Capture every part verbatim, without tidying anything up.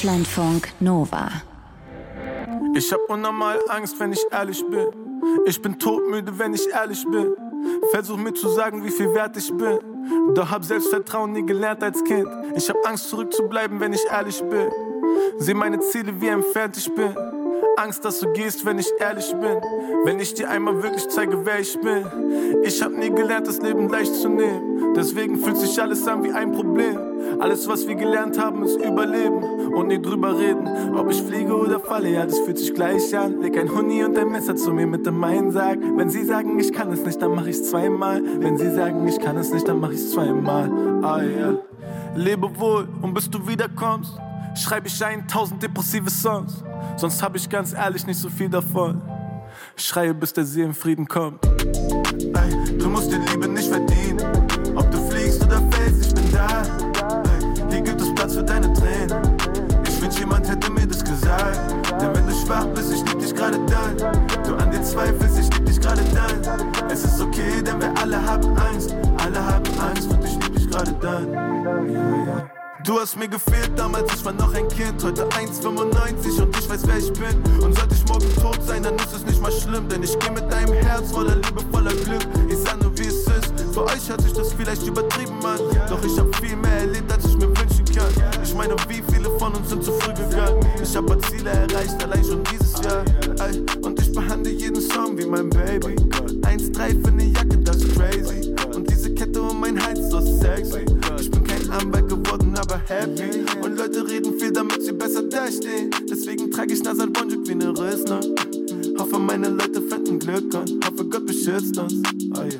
Deutschlandfunk Nova. Ich hab unnormal Angst, wenn ich ehrlich bin. Ich bin todmüde, wenn ich ehrlich bin. Versuch mir zu sagen, wie viel wert ich bin. Doch hab Selbstvertrauen nie gelernt als Kind. Ich hab Angst zurückzubleiben, wenn ich ehrlich bin. Seh meine Ziele, wie entfernt ich bin. Angst, dass du gehst, wenn ich ehrlich bin. Wenn ich dir einmal wirklich zeige, wer ich bin. Ich hab nie gelernt, das Leben leicht zu nehmen. Deswegen fühlt sich alles an wie ein Problem. Alles, was wir gelernt haben, ist Überleben und nie drüber reden. Ob ich fliege oder falle, ja, das fühlt sich gleich an. Leg ein Huni und ein Messer zu mir mit dem Mein Sag. Wenn sie sagen, ich kann es nicht, dann mach ich's zweimal. Wenn sie sagen, ich kann es nicht, dann mach ich's zweimal. Ah ja. Lebe wohl und bis du wiederkommst, schreib ich ein tausend depressive Songs. Sonst hab ich ganz ehrlich nicht so viel davon. Schreie, bis der Seelenfrieden kommt. Ey, du musst die Liebe nicht verdienen. Ob du fliegst oder fällst, ich bin da. Ey, hier gibt es Platz für deine Tränen. Ich wünsch, jemand hätte mir das gesagt. Denn wenn du schwach bist, ich lieb dich gerade dann. Du an dir zweifelst, ich lieb dich gerade dann. Es ist okay, denn wir alle haben Angst. Alle haben Angst und ich lieb dich gerade dann. Yeah, yeah. Du hast mir gefehlt damals, ich war noch ein Kind. Heute eins Komma fünfundneunzig und ich weiß, wer ich bin. Und sollte ich morgen tot sein, dann ist es nicht mal schlimm. Denn ich geh mit deinem Herz voller Liebe, voller Glück. Ich sah nur, wie es ist. Für euch hört sich das vielleicht übertrieben an. Doch ich hab viel mehr erlebt, als ich mir wünschen kann. Ich meine, wie viele von uns sind zu früh gegangen. Ich hab paar Ziele erreicht, allein schon dieses Jahr. Ey, und ich behandle jeden Song wie mein Baby. eins Komma drei für ne Jacke, das ist crazy. Und diese Kette um mein Hals, so sexy. Ich bin kein Anwalt geworden, aber happy. Und Leute reden viel, damit sie besser dastehen. Deswegen trage ich Nasal Bonjuk wie ne Rösner. Hoffe, meine Leute finden Glück und hoffe, Gott beschützt uns. Oh yeah.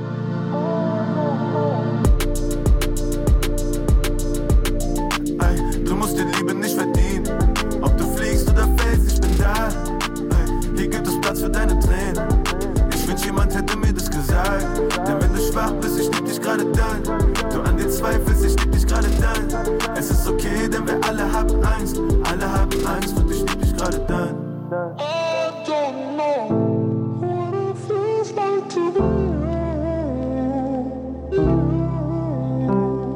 Ey, du musst die Liebe nicht verdienen. Ob du fliegst oder fällst, ich bin da. Ey, hier gibt es Platz für deine Tränen. Ich wünsch, jemand hätte mir das gesagt. Denn wenn du schwach bist, ich lieb dich gerade dann. Du an dir zweifelst, ich lieb dich gerade dann. Es ist okay, denn wir alle haben Angst. Alle haben Angst und ich lieb dich gerade dann.